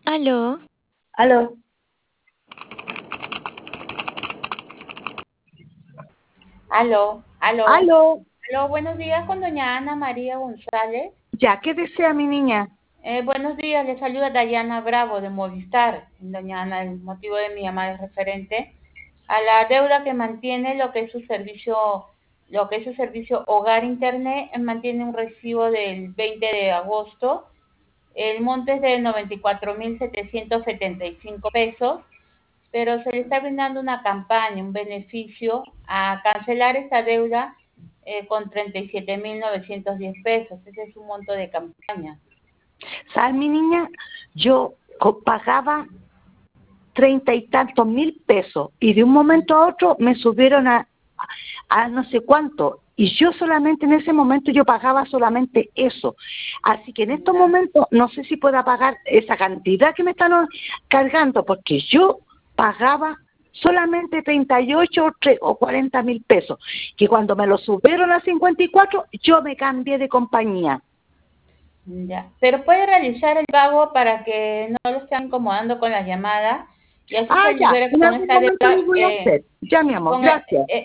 Aló, Aló, Aló. aló, Aló, buenos días con doña Ana María González. ya, ¿qué desea mi niña? Buenos días, le saluda Dayana Bravo de Movistar. Doña Ana, el motivo de mi llamada es referente a la deuda que mantiene lo que es su servicio Hogar Internet, mantiene un recibo del 20 de agosto. El monto es de 94.775 pesos, pero se le está brindando una campaña, un beneficio a cancelar esta deuda con 37.910 pesos. Ese es un monto de campaña. ¿Sabes mi niña? Yo pagaba 30 y tantos mil pesos y de un momento a otro me subieron a no sé cuánto y yo solamente en ese momento yo pagaba solamente eso. Así que en estos Ya. momentos no sé si pueda pagar esa cantidad que me están cargando porque yo pagaba solamente 38 o 40 mil pesos, que cuando me lo subieron a 54 yo me cambié de compañía. Ya. Pero puede realizar el pago para que no lo estén incomodando con las llamadas y así Ah, se ya, libere en con algún esta momento deuda. lo voy a hacer. Ya, mi amor, Con, gracias.